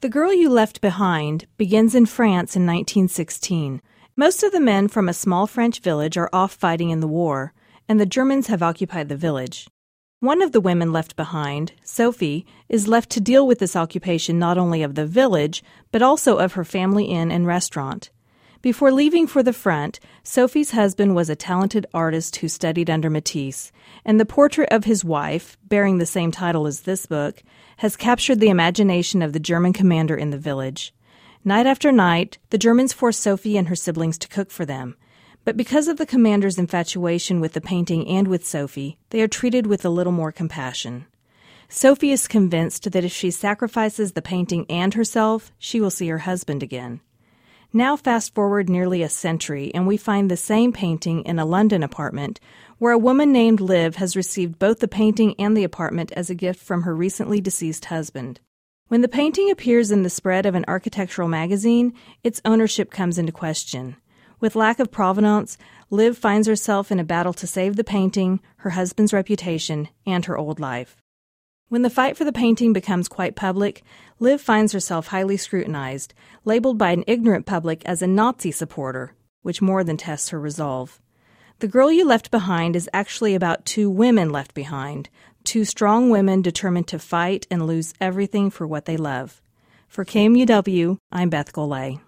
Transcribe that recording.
The Girl You Left Behind begins in France in 1916. Most of the men from a small French village are off fighting in the war, and the Germans have occupied the village. One of the women left behind, Sophie, is left to deal with this occupation not only of the village, but also of her family inn and restaurant. Before leaving for the front, Sophie's husband was a talented artist who studied under Matisse, and the portrait of his wife, bearing the same title as this book, has captured the imagination of the German commander in the village. Night after night, the Germans force Sophie and her siblings to cook for them. But because of the commander's infatuation with the painting and with Sophie, they are treated with a little more compassion. Sophie is convinced that if she sacrifices the painting and herself, she will see her husband again. Now fast forward nearly a century, and we find the same painting in a London apartment, where a woman named Liv has received both the painting and the apartment as a gift from her recently deceased husband. When the painting appears in the spread of an architectural magazine, its ownership comes into question. With lack of provenance, Liv finds herself in a battle to save the painting, her husband's reputation, and her old life. When the fight for the painting becomes quite public, Liv finds herself highly scrutinized, labeled by an ignorant public as a Nazi supporter, which more than tests her resolve. The Girl You Left Behind is actually about two women left behind, two strong women determined to fight and lose everything for what they love. For KMUW, I'm Beth Golay.